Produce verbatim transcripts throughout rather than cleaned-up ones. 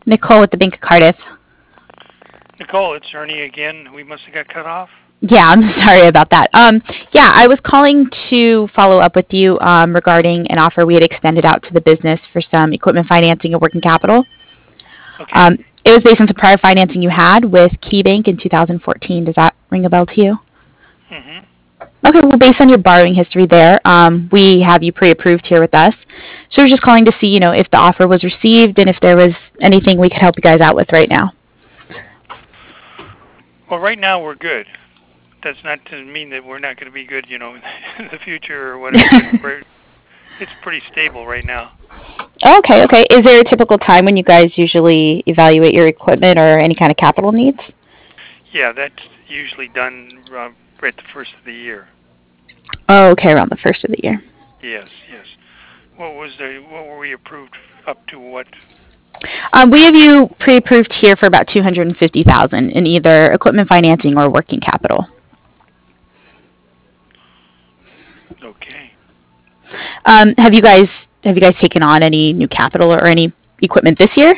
Nicole with the Bank of Cardiff. Nicole, it's Ernie again. We must have got cut off. Yeah, I'm sorry about that. Um, yeah, I was calling to follow up with you um, regarding an offer we had extended out to the business for some equipment financing and working capital. Okay. Um, it was based on some prior financing you had with KeyBank in two thousand fourteen. Does that ring a bell to you? Mm-hmm. Okay, well, based on your borrowing history there, um, we have you pre-approved here with us. So we're just calling to see, you know, if the offer was received and if there was anything we could help you guys out with right now. Well, right now we're good. That's not to mean that we're not going to be good, you know, in the future or whatever. But we're, it's pretty stable right now. Okay, okay. Is there a typical time when you guys usually evaluate your equipment or any kind of capital needs? Yeah, that's usually done uh, right at the first of the year. Oh, okay, around the first of the year. Yes, yes. What was the? What were we approved up to? What? Um, we have you pre-approved here for about two hundred and fifty thousand in either equipment financing or working capital. Okay. Um, have you guys have you guys taken on any new capital or any equipment this year?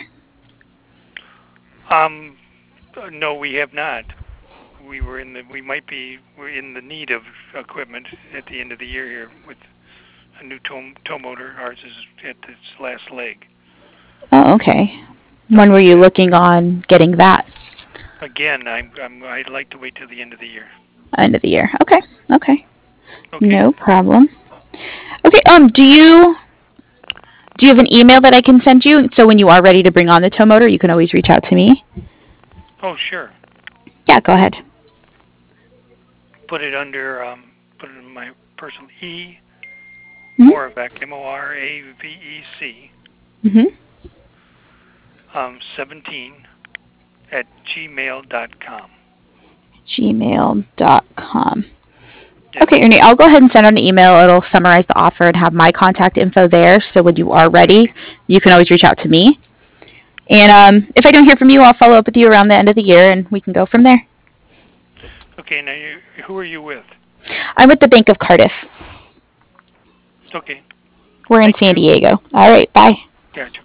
Um, no, we have not. We were in the. We might be. We're in the need of equipment at the end of the year here with a new tow, tow motor. Ours is at its last leg. Oh, okay. So When were you looking on getting that? again, I'm, I'm. I'd like to wait till the end of the year. End of the year. Okay. Okay. Okay. No problem. Okay. Um. Do you do you have an email that I can send you? So when you are ready to bring on the tow motor, you can always reach out to me. Oh, sure. Yeah. Go ahead. Put it under. Um. Put it in my personal E. Mhm. Moravec. M O R A V E C. Mhm. Um. seventeen at gmail dot com. Gmail dot com. Yes. Okay, Ernie, I'll go ahead and send out an email. It'll summarize the offer and have my contact info there. So when you are ready, Okay. you can always reach out to me. And um, if I don't hear from you, I'll follow up with you around the end of the year and we can go from there. Okay. Now, you, who are you with? I'm with the Bank of Cardiff. Okay. We're in Thank San you. Diego. All right, bye. Gotcha.